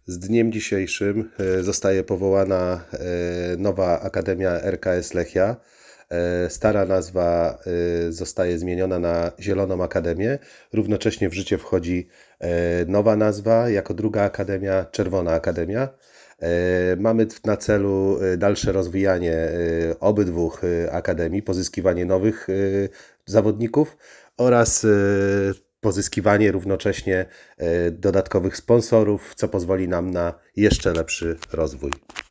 Z dniem dzisiejszym zostaje powołana nowa Akademia RKS Lechia. Stara nazwa zostaje zmieniona na Zieloną Akademię. Równocześnie w życie wchodzi nowa nazwa, jako druga akademia, Czerwona Akademia. Mamy na celu dalsze rozwijanie obydwu akademii, pozyskiwanie nowych zawodników oraz pozyskiwanie równocześnie dodatkowych sponsorów, co pozwoli nam na jeszcze lepszy rozwój.